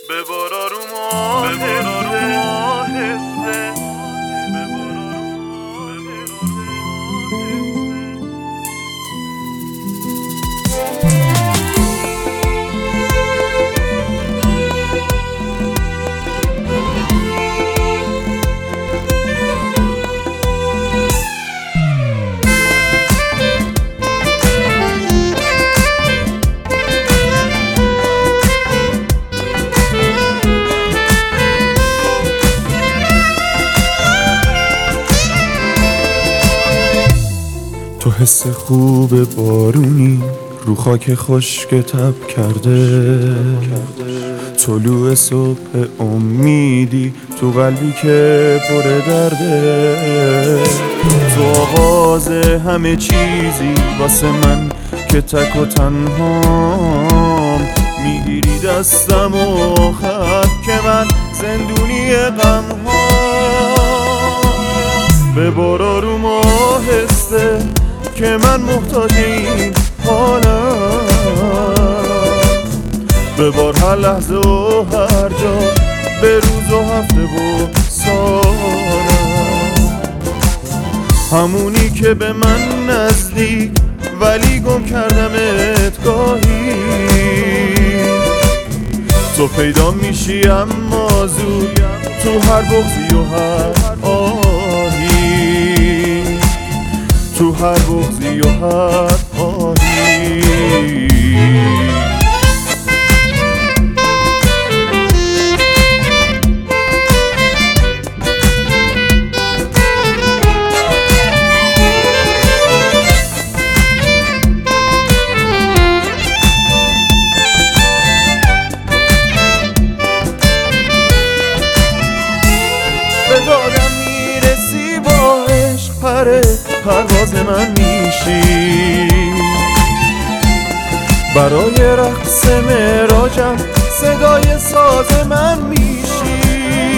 ببار آروم آهسته. تو حس خوب بارونی رو خاک خشک تب کرده، طلوع صبح امیدی تو قلبی که پر درده. تو آغاز همه چیزی واسه من که تک و تنهام، میگیری دستم و خط که من زندونی غم به بار آروم آهسته که من محتاج این حالم. به بار هر لحظه و هر جا، به روز و هفته و سالم، همونی که به من نزدیک ولی گم کردمت گاهی. تو پیدا میشی اما زود تو هر بغضی و هر آهی، تو هر بغضی و هر آهی. به دادم میرسی با عشق، پرواز من میشی. برای رقص معراجم صدای ساز من میشی.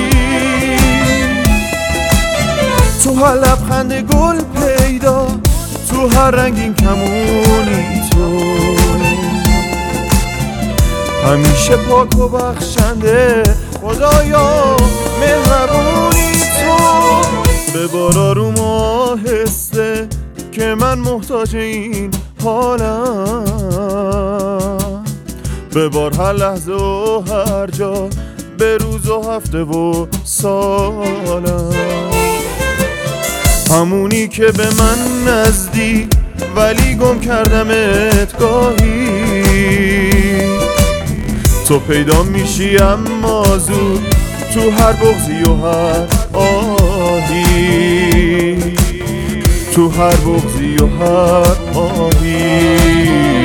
تو هر لبخند گل پیدا، تو هر رنگین کمونی تو، همیشه پاک و بخشنده خدایا مهربونی تو. به بار آروم آهسته که من محتاج این حالم. به بار هر لحظه و هر جا، به روز و هفته و سالم، همونی که به من نزدیک ولی گم کردمت گاهی. تو پیدا میشی اما زود تو هر بغضی و هر آهی، تو هر بغضی و هر آهی.